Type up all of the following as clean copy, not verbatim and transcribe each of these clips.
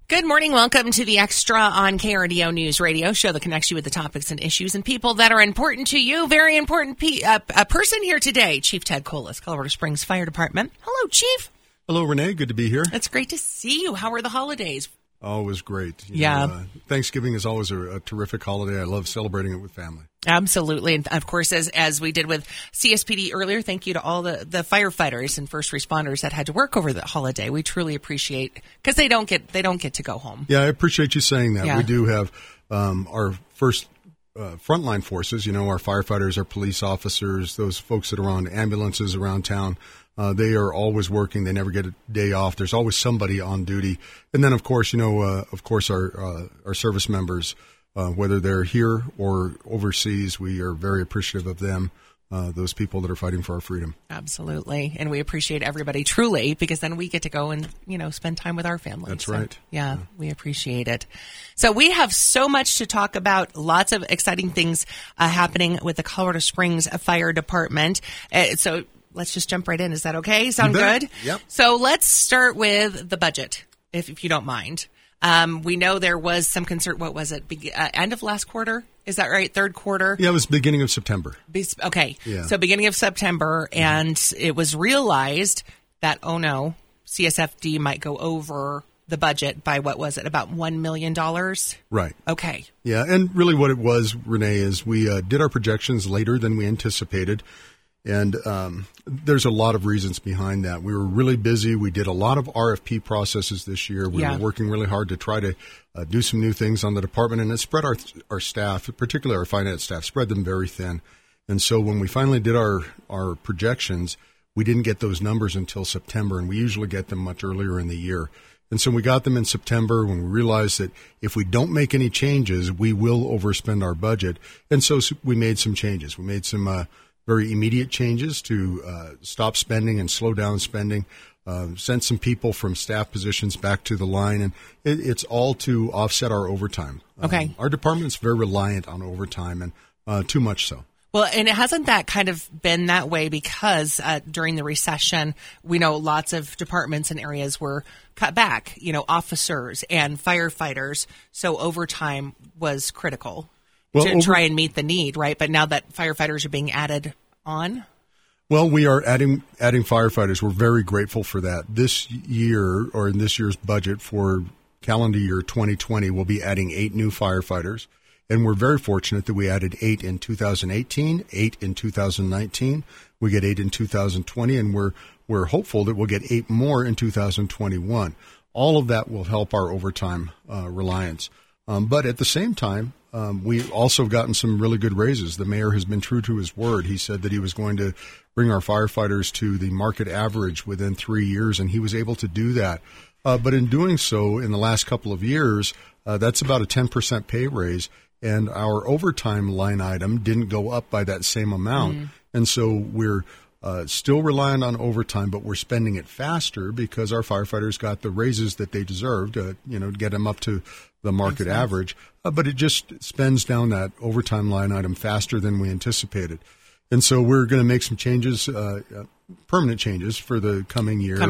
Good morning. Welcome to the Extra on KRDO News Radio, show that connects you with the topics and issues and people that are important to you. Very important a person here today, Chief Ted Colas, Colorado Springs Fire Department. Hello, Chief. Hello, Renee. Good to be here. It's great to see you. How were the holidays? Oh, it was great. Thanksgiving is always a terrific holiday. I love celebrating it with family. Absolutely. And of course, as we did with CSPD earlier, thank you to all the firefighters and first responders that had to work over the holiday. We truly appreciate, because they don't get to go home. Yeah, I appreciate you saying that. Yeah. We do have our first frontline forces, our firefighters, our police officers, those folks that are on ambulances around town. They are always working. They never get a day off. There's always somebody on duty. And then, of course, our service members, whether they're here or overseas, we are very appreciative of them, those people that are fighting for our freedom. Absolutely. And we appreciate everybody truly, because then we get to go and, spend time with our families. That's right. Yeah, we appreciate it. So we have so much to talk about, lots of exciting things happening with the Colorado Springs Fire Department. So let's just jump right in. Is that okay? Sound good? Yep. So let's start with the budget, if you don't mind. We know there was some concern. What was it? End of last quarter? Is that right? Third quarter? Yeah, it was beginning of September. Okay. Yeah. So beginning of September, and it was realized that, oh no, CSFD might go over the budget by, what was it, about $1 million? Right. Okay. Yeah, and really what it was, Renee, is we did our projections later than we anticipated. And there's a lot of reasons behind that. We were really busy. We did a lot of RFP processes this year. We were working really hard to try to do some new things on the department, and it spread our staff, particularly our finance staff, spread them very thin. And so when we finally did our projections, we didn't get those numbers until September, and we usually get them much earlier in the year. And so we got them in September when we realized that if we don't make any changes, we will overspend our budget. And so we made some changes. We made some very immediate changes to stop spending and slow down spending, sent some people from staff positions back to the line, and it's all to offset our overtime. Okay. Our department's very reliant on overtime, and too much so. Well, and hasn't that kind of been that way because during the recession, we know lots of departments and areas were cut back, officers and firefighters, so overtime was critical. To try and meet the need, right? But now that firefighters are being added on? Well, we are adding firefighters. We're very grateful for that. This year, or in this year's budget for calendar year 2020, we'll be adding 8 new firefighters. And we're very fortunate that we added 8 in 2018, 8 in 2019. We get 8 in 2020, and we're hopeful that we'll get 8 more in 2021. All of that will help our overtime reliance. But at the same time, we've also gotten some really good raises. The mayor has been true to his word. He said that he was going to bring our firefighters to the market average within 3 years, and he was able to do that. But in doing so, in the last couple of years, that's about a 10% pay raise, and our overtime line item didn't go up by that same amount. And so we're still reliant on overtime, but we're spending it faster because our firefighters got the raises that they deserved, to get them up to the market average. But it just spends down that overtime line item faster than we anticipated. And so we're going to make some changes, permanent changes for the coming year.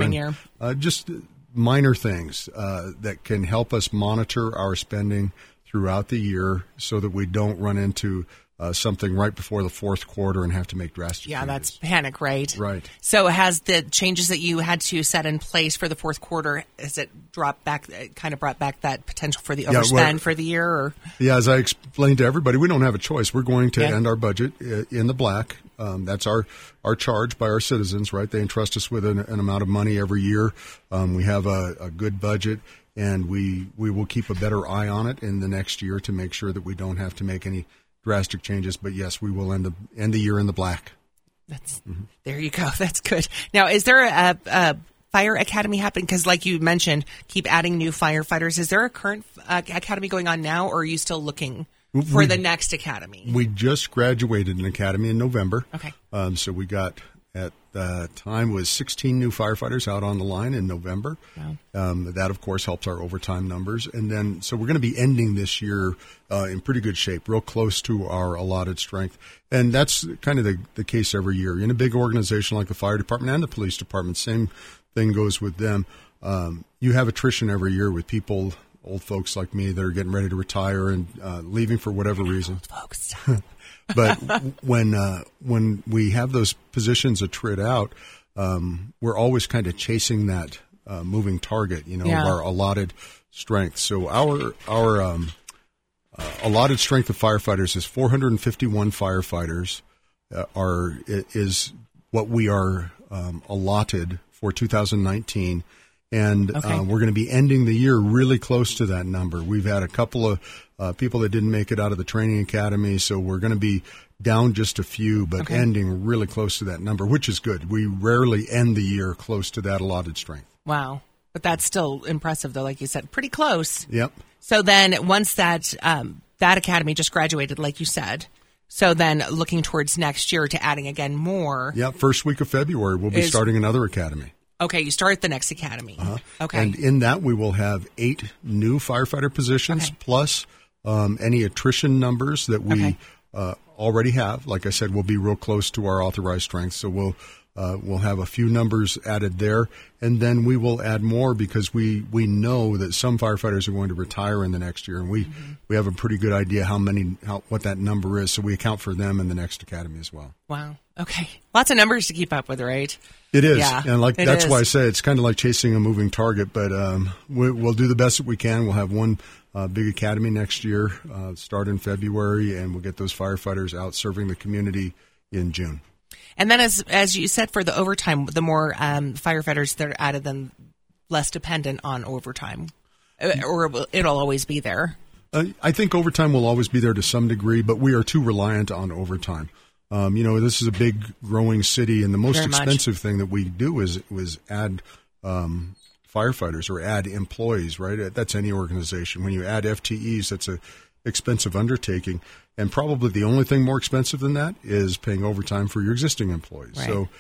Just minor things that can help us monitor our spending throughout the year so that we don't run into something right before the fourth quarter and have to make drastic changes. That's panic, right? Right. So has the changes that you had to set in place for the fourth quarter, has it dropped back, kind of brought back that potential for the overspend for the year? Or? Yeah, as I explained to everybody, we don't have a choice. We're going to end our budget in the black. That's our charge by our citizens, right? They entrust us with an amount of money every year. We have a good budget, and we will keep a better eye on it in the next year to make sure that we don't have to make any drastic changes, but yes, we will end the year in the black. There you go. That's good. Now, is there a fire academy happening? Because like you mentioned, keep adding new firefighters. Is there a current academy going on now, or are you still looking for the next academy? We just graduated an academy in November. Okay. So we got, at the time, was 16 new firefighters out on the line in November. Wow. That, of course, helps our overtime numbers. And then, so we're going to be ending this year in pretty good shape, real close to our allotted strength. And that's kind of the case every year. In a big organization like the fire department and the police department, same thing goes with them. You have attrition every year with people old folks like me that are getting ready to retire and leaving for whatever reason. Old folks. But when we have those positions that trid out, we're always kind of chasing that moving target, of our allotted strength. So our allotted strength of firefighters is 451 firefighters. Is what we are allotted for 2019. And we're going to be ending the year really close to that number. We've had a couple of people that didn't make it out of the training academy, so we're going to be down just a few, but ending really close to that number, which is good. We rarely end the year close to that allotted strength. Wow. But that's still impressive, though, like you said, pretty close. Yep. So then once that academy just graduated, like you said, so then looking towards next year to adding again more. Yeah, first week of February, we'll be starting another academy. Okay, you start the next academy. Okay. And in that, we will have 8 new firefighter positions, plus any attrition numbers that we already have. Like I said, we'll be real close to our authorized strength, so we'll have a few numbers added there, and then we will add more because we know that some firefighters are going to retire in the next year, and we have a pretty good idea what that number is, so we account for them in the next academy as well. Wow. Okay. Lots of numbers to keep up with, right? It is. Yeah, and that's why I say it's kind of like chasing a moving target, but we'll do the best that we can. We'll have one big academy next year, start in February, and we'll get those firefighters out serving the community in June. And then as you said, for the overtime, the more firefighters that are added, then less dependent on overtime, or it'll always be there. I think overtime will always be there to some degree, but we are too reliant on overtime. This is a big growing city, and the most expensive thing that we do is add firefighters or add employees, right? That's any organization. When you add FTEs, that's a expensive undertaking, and probably the only thing more expensive than that is paying overtime for your existing employees. Right. So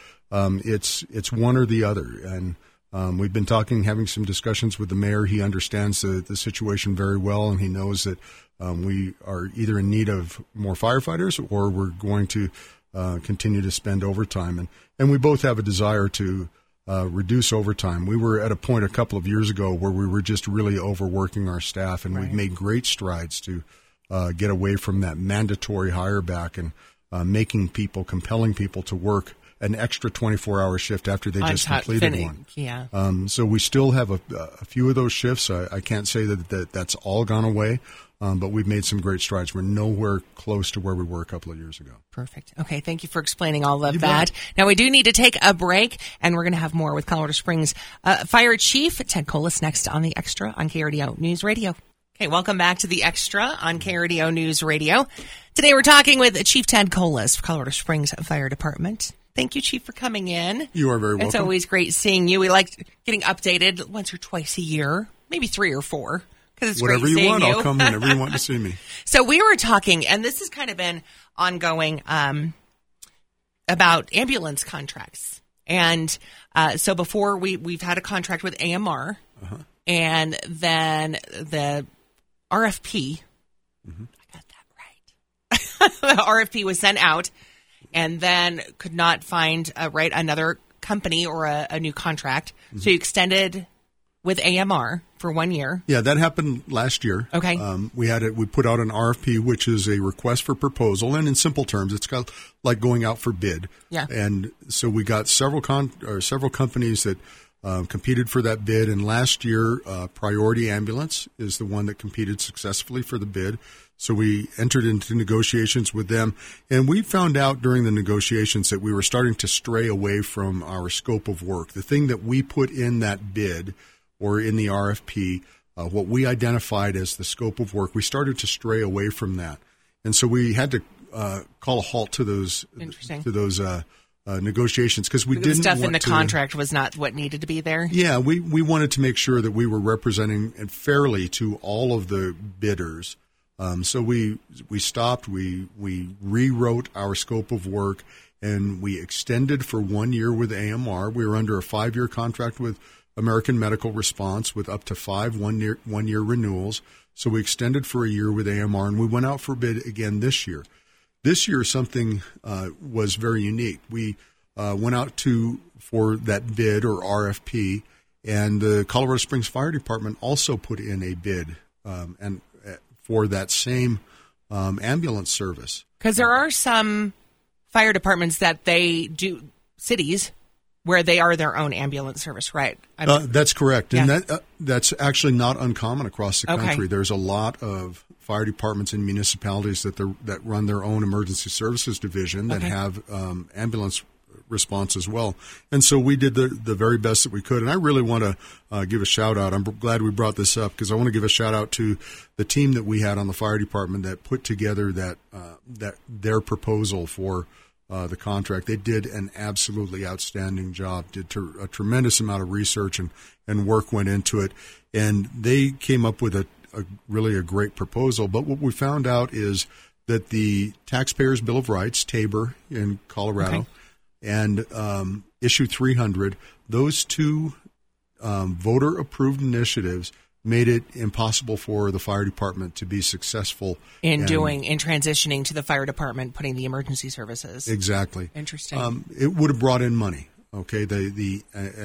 it's one or the other, and we've been having some discussions with the mayor. He understands the situation very well, and he knows that we are either in need of more firefighters or we're going to continue to spend overtime, and we both have a desire to reduce overtime. We were at a point a couple of years ago where we were just really overworking our staff, and we've made great strides to get away from that mandatory hire back and compelling people to work an extra 24-hour shift after they just completed one. Yeah. So we still have a few of those shifts. I can't say that's all gone away, but we've made some great strides. We're nowhere close to where we were a couple of years ago. Perfect. Okay, thank you for explaining all of that. Now, we do need to take a break, and we're going to have more with Colorado Springs Fire Chief Ted Kolis next on The Extra on KRDO News Radio. Okay, welcome back to The Extra on KRDO News Radio. Today we're talking with Chief Ted Kolis, Colorado Springs Fire Department. Thank you, Chief, for coming in. You are very welcome. It's always great seeing you. We like getting updated once or twice a year, maybe 3 or 4. It's whatever great you want, you. I'll come whenever you want to see me. So we were talking, and this has kind of been ongoing, about ambulance contracts. And so before we've had a contract with AMR, and then the RFP, I got that right. The RFP was sent out, and then could not find another company or a new contract. So you extended with AMR for 1 year. Yeah, that happened last year. Okay. We put out an RFP, which is a request for proposal, and in simple terms, it's got like going out for bid. Yeah. And so we got several companies that competed for that bid, and last year, Priority Ambulance is the one that competed successfully for the bid. So we entered into negotiations with them, and we found out during the negotiations that we were starting to stray away from our scope of work. The thing that we put in that bid or in the RFP, what we identified as the scope of work, we started to stray away from that. And so we had to call a halt to those negotiations because we didn't want stuff in the contract was not what needed to be there. Yeah, we wanted to make sure that we were representing it fairly to all of the bidders. So we stopped, we rewrote our scope of work, and we extended for 1 year with AMR. We were under a 5-year contract with American Medical Response with up to 5 one-year renewals. So we extended for a year with AMR, and we went out for bid again this year. This year, something was very unique. We went out for that bid or RFP, And the Colorado Springs Fire Department also put in a bid for that same ambulance service. Because there are some fire departments that they do, cities, where they are their own ambulance service, right? That's correct. Yeah. And that's actually not uncommon across the country. Okay. There's a lot of fire departments and municipalities that run their own emergency services division that have ambulance response as well. And so we did the very best that we could. And I really want to give a shout out. I'm glad we brought this up because I want to give a shout out to the team that we had on the fire department that put together that their proposal for the contract. They did an absolutely outstanding job, did a tremendous amount of research and work went into it. And they came up with a really great proposal. But what we found out is that the Taxpayers' Bill of Rights, TABOR in Colorado, and Issue 300, those two voter-approved initiatives made it impossible for the fire department to be successful in transitioning to the fire department, putting the emergency services. Exactly. Interesting. It would have brought in money. Okay, the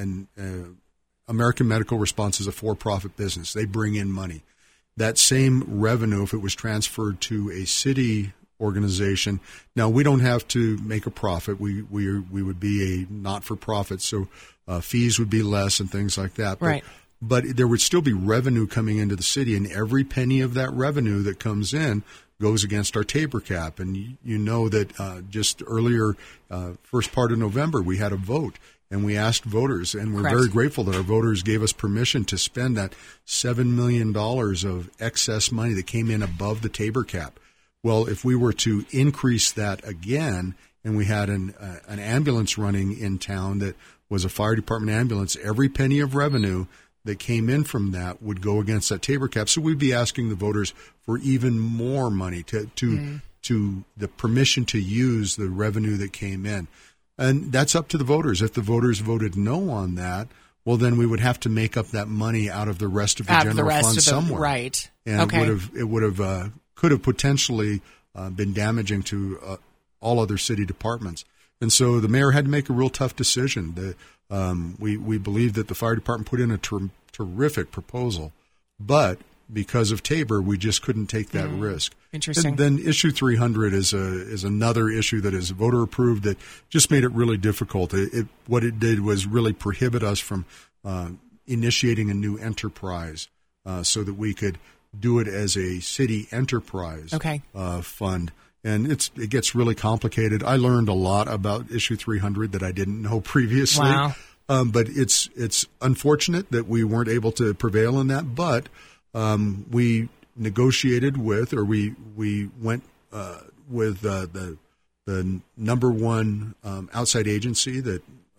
American Medical Response is a for-profit business. They bring in money. That same revenue, if it was transferred to a city organization, now we don't have to make a profit. We would be a not-for-profit, so fees would be less and things like that. But there would still be revenue coming into the city, and every penny of that revenue that comes in goes against our TABOR cap. And you know that just earlier, first part of November, we had a vote, and we asked voters, and we're very grateful that our voters gave us permission to spend that $7 million of excess money that came in above the TABOR cap. Well, if we were to increase that again, and we had an ambulance running in town that was a fire department ambulance, every penny of revenue that came in from that would go against that TABOR cap. So we'd be asking the voters for even more money to the permission to use the revenue that came in. And that's up to the voters. If the voters voted no on that, well, then we would have to make up that money out of the rest of the general fund somewhere. Right. And could have potentially been damaging to all other city departments. And so the mayor had to make a real tough decision. We believe that the fire department put in a terrific proposal, but because of TABOR, we just couldn't take that risk. Interesting. And then Issue 300 is another issue that is voter approved that just made it really difficult. What it did was really prohibit us from initiating a new enterprise so that we could do it as a city enterprise fund. And it gets really complicated. I learned a lot about Issue 300 that I didn't know previously. Wow. But it's unfortunate that we weren't able to prevail in that. But we negotiated with, or we went with the number one outside agency that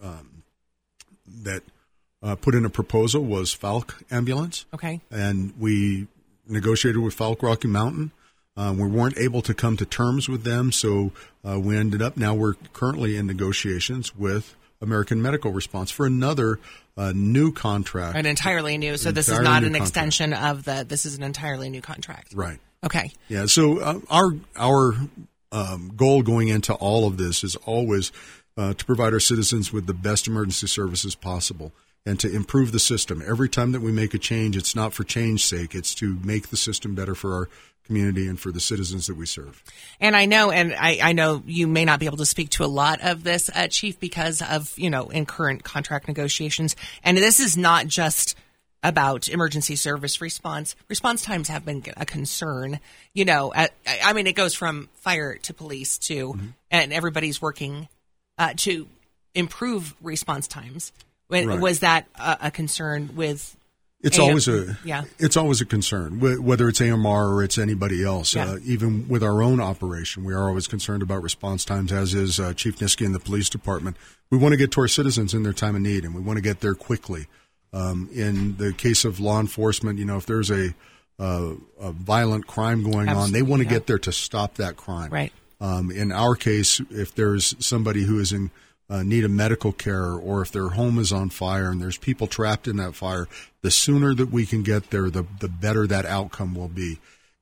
put in a proposal was Falk Ambulance. Okay. And we negotiated with Falk Rocky Mountain. We weren't able to come to terms with them, so we ended up, now we're currently in negotiations with American Medical Response for another new contract. An entirely new, so this is not an extension of this is an entirely new contract. Right. Okay. Yeah, so our goal going into all of this is always to provide our citizens with the best emergency services possible and to improve the system. Every time that we make a change, it's not for change's sake. It's to make the system better for our community and for the citizens that we serve. And I know you may not be able to speak to a lot of this, Chief, because of, in current contract negotiations. And this is not just about emergency service response. Response times have been a concern. It goes from fire to police to, and everybody's working to improve response times. Was that a concern with? It's always a concern, whether it's AMR or it's anybody else. Yeah. Even with our own operation, we are always concerned about response times, as is Chief Niski and the police department. We want to get to our citizens in their time of need, and we want to get there quickly. In the case of law enforcement, if there's a violent crime going on, they want to get there to stop that crime. Right. In our case, if there's somebody who is in need of medical care, or if their home is on fire and there's people trapped in that fire, the sooner that we can get there, the better that outcome will be.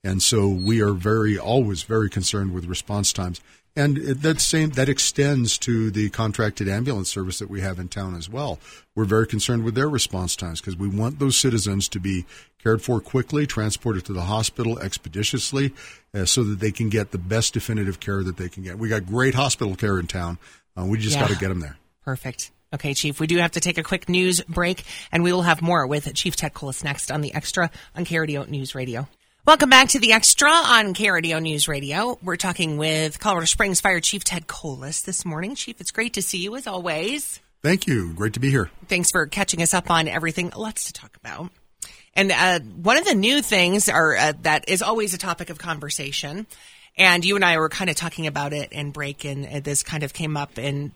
And so we are always very concerned with response times. And that extends to the contracted ambulance service that we have in town as well. We're very concerned with their response times because we want those citizens to be cared for quickly, transported to the hospital expeditiously, so that they can get the best definitive care that they can get. We got great hospital care in town. We just got to get them there. Perfect. Okay, Chief, we do have to take a quick news break, and we will have more with Chief Ted Kolis next on The Extra on KRDO News Radio. Welcome back to The Extra on KRDO News Radio. We're talking with Colorado Springs Fire Chief Ted Kolis this morning. Chief, it's great to see you as always. Thank you. Great to be here. Thanks for catching us up on everything. Lots to talk about. And one of the new things that is always a topic of conversation, and you and I were kind of talking about it in break, and this kind of came up in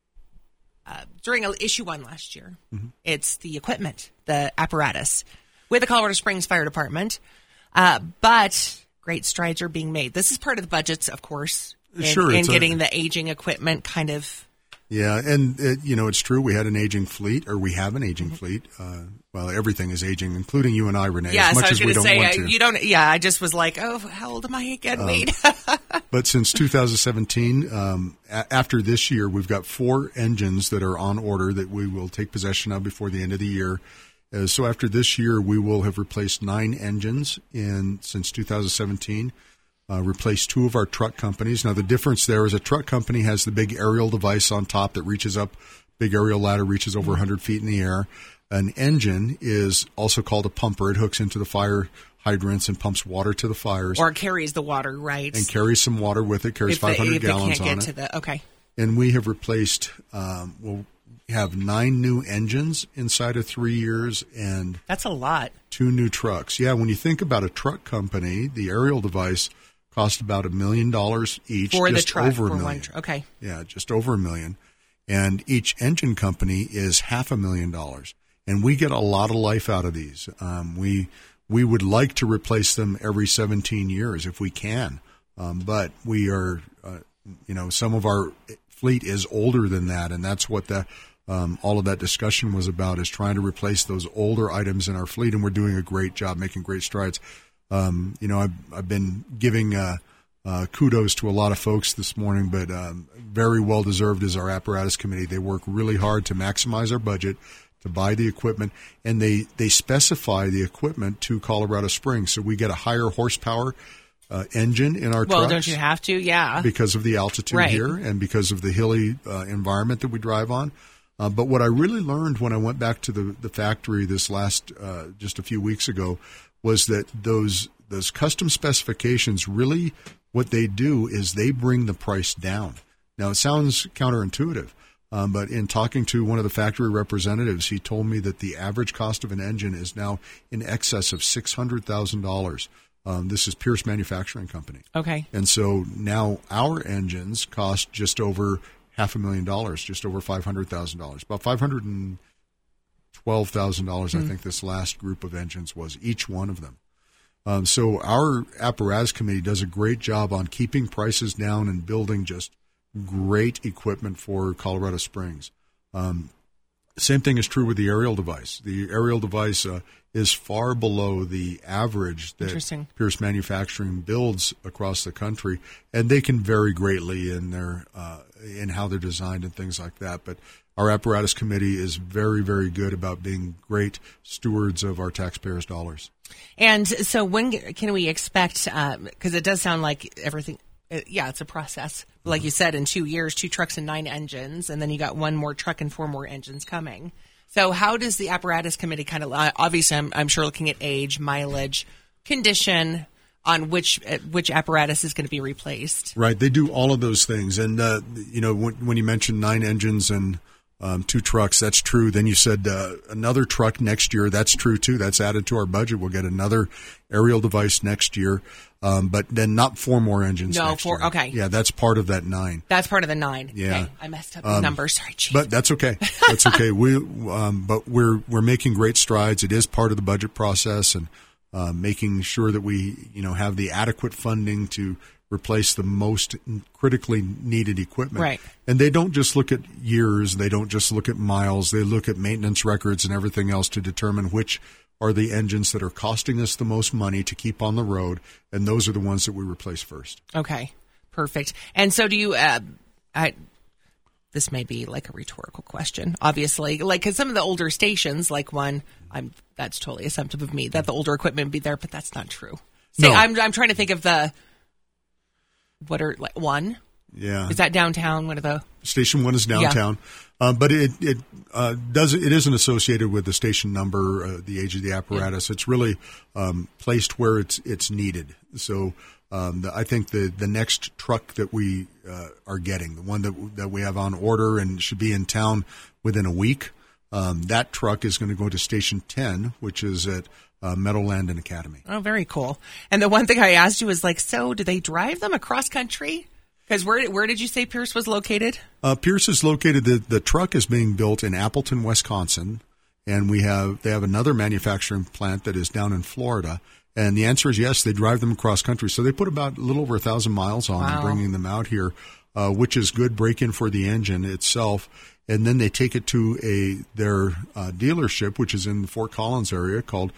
during issue 1 last year. Mm-hmm. It's the equipment, the apparatus with the Colorado Springs Fire Department. But great strides are being made. This is part of the budgets, of course, in getting the aging equipment kind of. Yeah, and it's true. We had an aging fleet, or we have an aging fleet. Well, everything is aging, including you and I, Renee. Yeah, as much so I was as we don't want to. You don't. Yeah, I just was like, oh, how old am I again? But since 2017, after this year, we've got 4 engines that are on order that we will take possession of before the end of the year. So after this year, we will have replaced 9 engines since 2017, replaced 2 of our truck companies. Now, the difference there is a truck company has the big aerial device on top that reaches up, big aerial ladder reaches over 100 feet in the air. An engine is also called a pumper. It hooks into the fire hydrants and pumps water to the fires. Or carries the water, right? And carries some water with it, carries 500 gallons on it. Okay. And we have replaced, have 9 new engines inside of 3 years, and that's a lot. 2 new trucks. Yeah, when you think about a truck company, the aerial device cost about $1 million each. For just the truck, over for $1 million. Okay. Yeah, just over $1 million. And each engine company is $500,000. And we get a lot of life out of these. We would like to replace them every 17 years if we can, but we are, some of our fleet is older than that, and that's what all of that discussion was about, is trying to replace those older items in our fleet, and we're doing a great job, making great strides. I've been giving kudos to a lot of folks this morning, but very well deserved is our apparatus committee. They work really hard to maximize our budget, to buy the equipment, and they specify the equipment to Colorado Springs, so we get a higher horsepower engine in our trucks. Well, don't you have to? Yeah. Because of the altitude here and because of the hilly environment that we drive on. But what I really learned when I went back to the factory this last just a few weeks ago was that those custom specifications, really what they do is they bring the price down. Now, it sounds counterintuitive, but in talking to one of the factory representatives, he told me that the average cost of an engine is now in excess of $600,000. This is Pierce Manufacturing Company. Okay. And so now our engines cost just over $500,000, just over $500,000, about $512,000. I think this last group of engines was, each one of them. So our apparatus committee does a great job on keeping prices down and building just great equipment for Colorado Springs. Same thing is true with the aerial device. The aerial device is far below the average that Pierce Manufacturing builds across the country, and they can vary greatly in their in how they're designed and things like that. But our apparatus committee is very, very good about being great stewards of our taxpayers' dollars. And so when can we expect, because it does sound like everything, it's a process. Like you said, in 2 years, 2 trucks and 9 engines, and then you got 1 more truck and 4 more engines coming. So how does the apparatus committee kind of, obviously I'm sure looking at age, mileage, condition, on which apparatus is going to be replaced? Right. They do all of those things. And, when you mentioned 9 engines and 2 trucks, that's true. Then you said another truck next year. That's true, too. That's added to our budget. We'll get another aerial device next year, but then not 4 more engines next year. Okay. Yeah, that's part of that 9. That's part of the 9. Yeah. Okay. I messed up the numbers. Sorry, Chief. But that's okay. That's okay. But we're making great strides. It is part of the budget process, and making sure that we have the adequate funding to replace the most critically needed equipment. Right. And they don't just look at years, they don't just look at miles, they look at maintenance records and everything else to determine which are the engines that are costing us the most money to keep on the road, and those are the ones that we replace first. Okay, perfect. And so do you, this may be like a rhetorical question, obviously, like, because some of the older stations, like that's totally assumptive of me that the older equipment would be there, but that's not true. So No. I'm trying to think of one? Yeah. Is that downtown? What are the... Station 1 is downtown, but it isn't associated with the station number, the age of the apparatus. It's really placed where it's needed. So I think the next truck that we are getting, the one that we have on order and should be in town within a week, that truck is going to go to Station 10, which is at Meadowland and Academy. Oh, very cool. And the one thing I asked you was like, so do they drive them across country? Because where did you say Pierce was located? Pierce is located. The truck is being built in Appleton, Wisconsin, and they have another manufacturing plant that is down in Florida. And the answer is yes, they drive them across country. So they put about a little over 1,000 miles on them, bringing them out here, which is good break-in for the engine itself. And then they take it to their dealership, which is in the Fort Collins area, called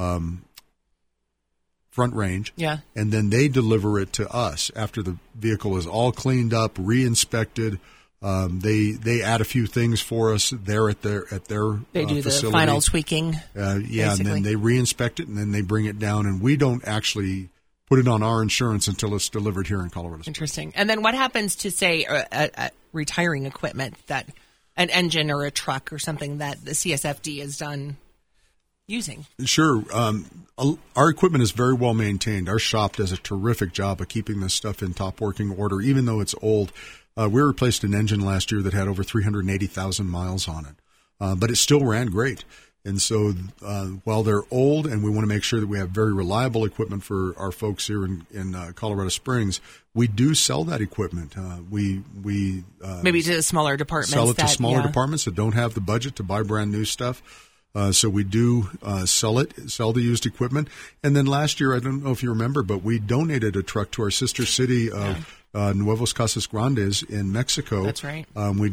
Front Range. Yeah. And then they deliver it to us after the vehicle is all cleaned up, re-inspected. They add a few things for us there at their They do facility. the final tweaking. Yeah, and then they re-inspect it, and then they bring it down, and we don't actually put it on our insurance until it's delivered here in Colorado Springs. Interesting. And then what happens to, say, retiring equipment, that an engine or a truck or something that the CSFD is done using? Sure. Our equipment is very well maintained. Our shop does a terrific job of keeping this stuff in top working order, even though it's old. We replaced an engine last year that had over 380,000 miles on it, but it still ran great. And so while they're old and we want to make sure that we have very reliable equipment for our folks here in Colorado Springs, we do sell that equipment. We maybe to smaller departments. Sell it to smaller departments that don't have the budget to buy brand new stuff. So we do sell the used equipment. And then last year, I don't know if you remember, but we donated a truck to our sister city of Nuevos Casas Grandes in Mexico. That's right. We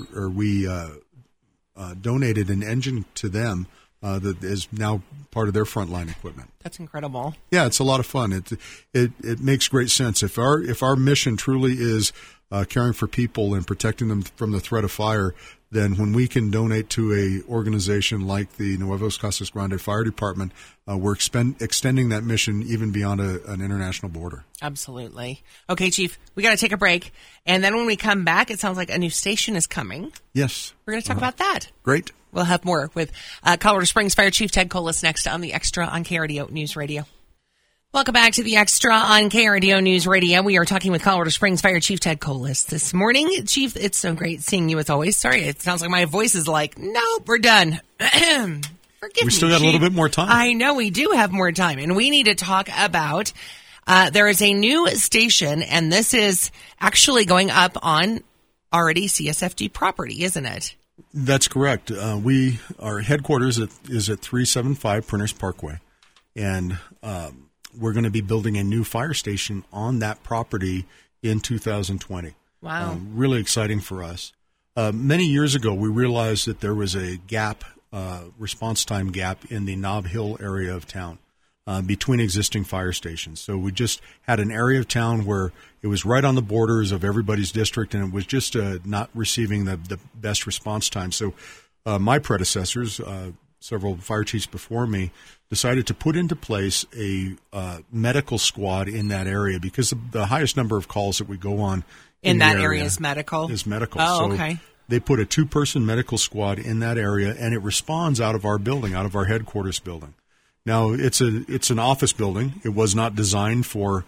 donated an engine to them that is now part of their frontline equipment. That's incredible. Yeah, it's a lot of fun. It makes great sense. If our mission truly is caring for people and protecting them from the threat of fire, then when we can donate to a organization like the Nuevos Casas Grandes Fire Department, we're extending that mission even beyond an international border. Absolutely. Okay, Chief, we got to take a break. And then when we come back, it sounds like a new station is coming. Yes. We're going to talk about that. Great. We'll have more with Colorado Springs Fire Chief Ted Kolis next on the Extra on KRDO News Radio. Welcome back to the Extra on KRDO News Radio. We are talking with Colorado Springs Fire Chief Ted Kolis this morning. Chief, it's so great seeing you as always. Sorry, it sounds like my voice is like, nope, we're done. Forgive me, we still got Chief. a little bit more time. I know we do have more time, and we need to talk about there is a new station, and this is actually going up on already CSFD property, isn't it? That's correct. Our headquarters is at 375 Printers Parkway, and we're going to be building a new fire station on that property in 2020. Wow. Really exciting for us. Many years ago, we realized that there was a gap, response time gap in the Nob Hill area of town between existing fire stations. So we just had an area of town where it was right on the borders of everybody's district, and it was just not receiving the best response time. So my predecessors, several fire chiefs before me, decided to put into place a medical squad in that area because the highest number of calls that we go on in that area is medical. Oh, okay. They put a 2-person medical squad in that area, and it responds out of our building, out of our headquarters building. Now, it's an office building. It was not designed for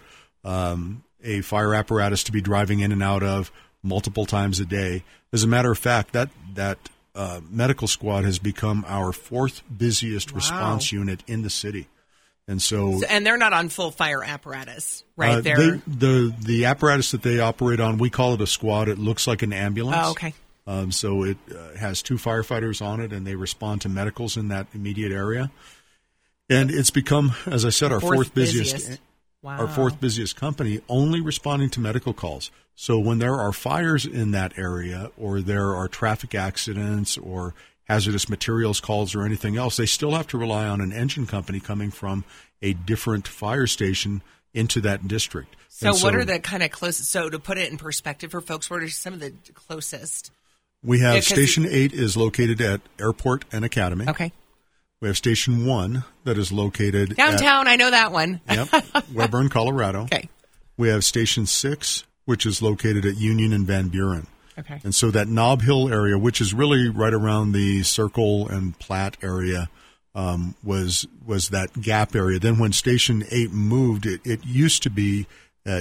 a fire apparatus to be driving in and out of multiple times a day. As a matter of fact, that medical squad has become our 4th busiest response unit in the city. And and they're not on full fire apparatus, right? The apparatus that they operate on, we call it a squad. It looks like an ambulance. Oh, okay. So it has 2 firefighters on it, and they respond to medicals in that immediate area. And it's become, as I said, our fourth busiest. Wow. Our 4th busiest company, only responding to medical calls. So when there are fires in that area, or there are traffic accidents or hazardous materials calls or anything else, they still have to rely on an engine company coming from a different fire station into that district. So what are the kind of closest? So to put it in perspective for folks, what are some of the closest? We have Station 8 is located at Airport and Academy. Okay. We have Station 1 that is located downtown. I know that one. Yep, Webber, Colorado. Okay. We have Station 6, which is located at Union and Van Buren. Okay. And so that Nob Hill area, which is really right around the Circle and Platte area, was that gap area. Then when Station 8 moved, it used to be at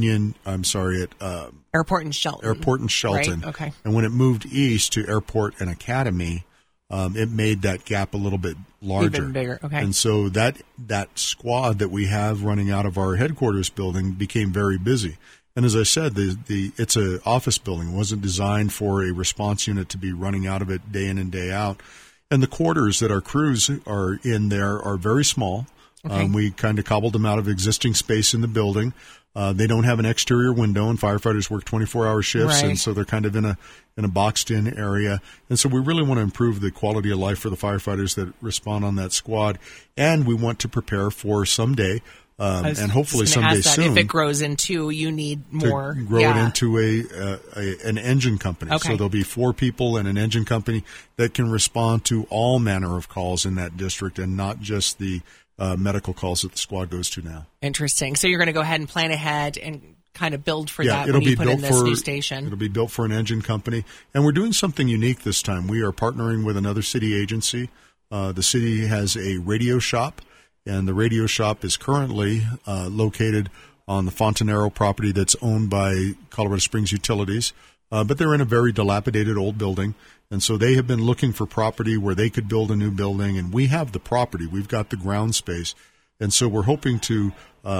Airport and Shelton. Right? Okay. And when it moved east to Airport and Academy, it made that gap a little bit larger. Even bigger, okay. And so that squad that we have running out of our headquarters building became very busy. And as I said, it's an office building. It wasn't designed for a response unit to be running out of it day in and day out. And the quarters that our crews are in there are very small. Okay. We kind of cobbled them out of existing space in the building. They don't have an exterior window, and firefighters work 24-hour shifts, right. And so they're kind of in a boxed-in area. And so we really want to improve the quality of life for the firefighters that respond on that squad, and we want to prepare for someday, and hopefully someday soon. If it grows into, you need more. To grow it into an engine company. Okay. So there'll be 4 people in an engine company that can respond to all manner of calls in that district, and not just the medical calls that the squad goes to now. Interesting. So you're going to go ahead and plan ahead and kind of build for that when you put in this new station. It'll be built for an engine company. And we're doing something unique this time. We are partnering with another city agency. The city has a radio shop, and the radio shop is currently located on the Fontanero property that's owned by Colorado Springs Utilities. But they're in a very dilapidated old building. And so they have been looking for property where they could build a new building, and we have the property. We've got the ground space, and so we're hoping to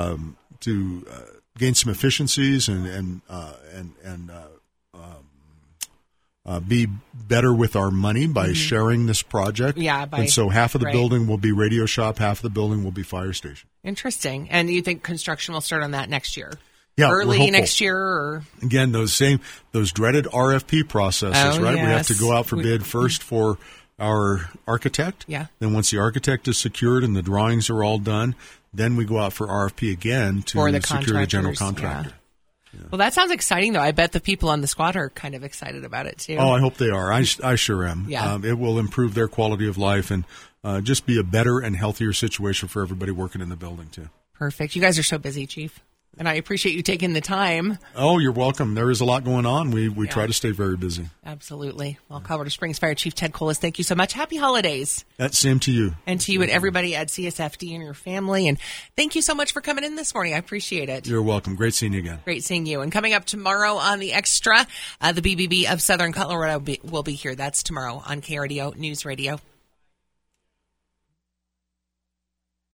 gain some efficiencies and be better with our money by sharing this project. And so half of the building will be radio shop, half of the building will be fire station. Interesting. And you think construction will start on that next year? Yeah, early next year, or again those dreaded RFP processes, right? Yes. We have to go out for bid first for our architect. Yeah. Then once the architect is secured and the drawings are all done, then we go out for RFP again to secure the general contractor. Yeah. Well, that sounds exciting, though. I bet the people on the squad are kind of excited about it too. Oh, I hope they are. I sure am. Yeah. It will improve their quality of life and just be a better and healthier situation for everybody working in the building too. Perfect. You guys are so busy, Chief. And I appreciate you taking the time. Oh, you're welcome. There is a lot going on. We try to stay very busy. Absolutely. Well, Colorado Springs Fire Chief Ted Colas, thank you so much. Happy holidays. That's same to you. And to you and everybody at CSFD and your family. And thank you so much for coming in this morning. I appreciate it. You're welcome. Great seeing you again. Great seeing you. And coming up tomorrow on The Extra, the BBB of Southern Colorado will be here. That's tomorrow on KRDO News Radio.